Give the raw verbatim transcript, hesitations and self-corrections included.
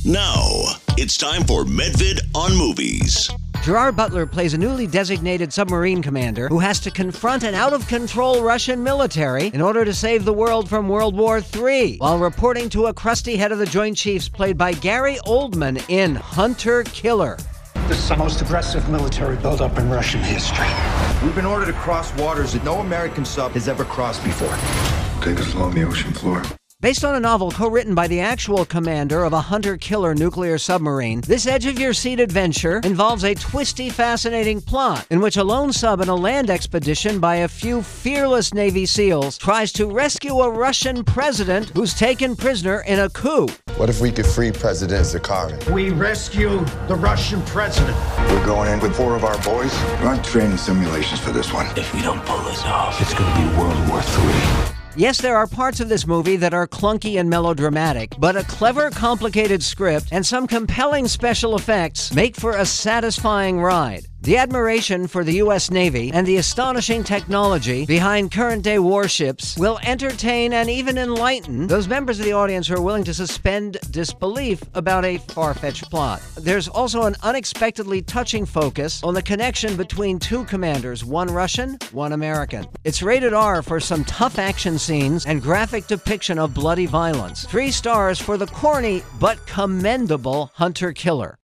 Now, it's time for Medvid on Movies. Gerard Butler plays a newly designated submarine commander who has to confront an out-of-control Russian military in order to save the world from World War Three, while reporting to a crusty head of the Joint Chiefs played by Gary Oldman in Hunter Killer. This is the most aggressive military buildup in Russian history. We've been ordered to cross waters that no American sub has ever crossed before. Take us along the ocean floor. Based on a novel co-written by the actual commander of a hunter-killer nuclear submarine, this edge-of-your-seat adventure involves a twisty, fascinating plot in which a lone sub in a land expedition by a few fearless Navy SEALs tries to rescue a Russian president who's taken prisoner in a coup. What if we could free President Zakharin? We rescue the Russian president. We're going in with four of our boys. Run training simulations for this one. If we don't pull this off, it's going to be World War Three. Yes, there are parts of this movie that are clunky and melodramatic, but a clever, complicated script and some compelling special effects make for a satisfying ride. The admiration for the U S Navy and the astonishing technology behind current-day warships will entertain and even enlighten those members of the audience who are willing to suspend disbelief about a far-fetched plot. There's also an unexpectedly touching focus on the connection between two commanders, one Russian, one American. It's rated R for some tough action scenes and graphic depiction of bloody violence. Three stars for the corny but commendable Hunter Killer.